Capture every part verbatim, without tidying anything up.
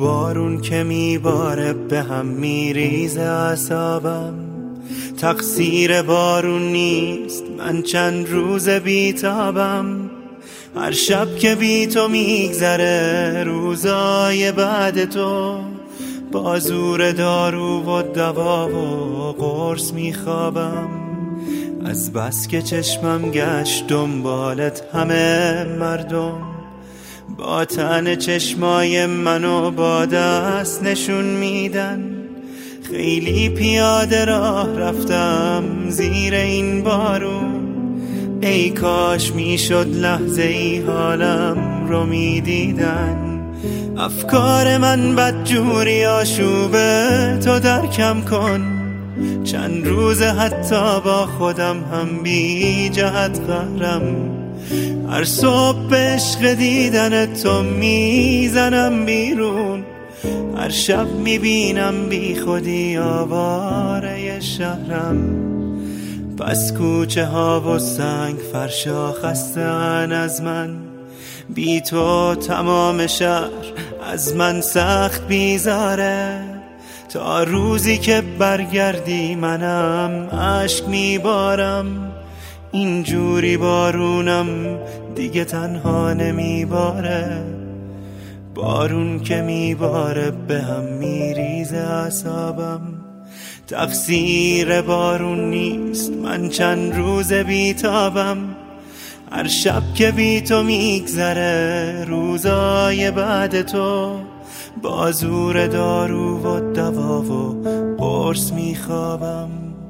بارون که میباره به هم میریزه اعصابم. تقصیر بارون نیست، من چند روز بیتابم. هر شب که بی تو میگذره روزای بعد تو، با زور دارو و دوا و قرص میخوابم. از بس که چشمم گشت دنبالت همه مردم، با تن چشمای منو با دست نشون میدن. خیلی پیاده راه رفتم زیر این بارون، ای کاش میشد لحظه ای حالم رو میدیدن. افکار من بدجوری آشوبه تو درکم کن، چند روزه حتی با خودم هم بی جهت قهرم. هر صبح به عشق دیدن تو میزنم بیرون، هر شب میبینم بی خودی آواره شهرم. پس کوچه ها و سنگ فرشا خسته‌ان از من، بی تو تمام شهر از من سخت بیزاره. تا روزی که برگردی منم عشق میبارم، اینجوری بارونم دیگه تنها نمیباره. بارون که میباره به هم میریزه اعصابم. تقصیر بارون نیست، من چند روز بیتابم. هر شب که بی تو میگذره روزای بعد تو، با زور دارو و دوا و قرص میخوابم.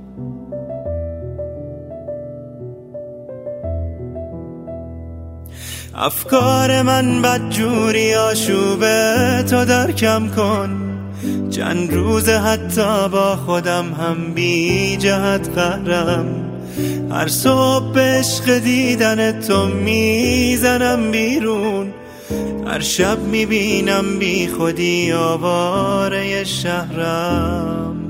افکار من بدجوری آشوبه تو درکم کن، چند روز حتی با خودم هم بی جهت قهرم. هر صبح به عشق دیدن تو میزنم بیرون، هر شب میبینم بی خودی آواره شهرم.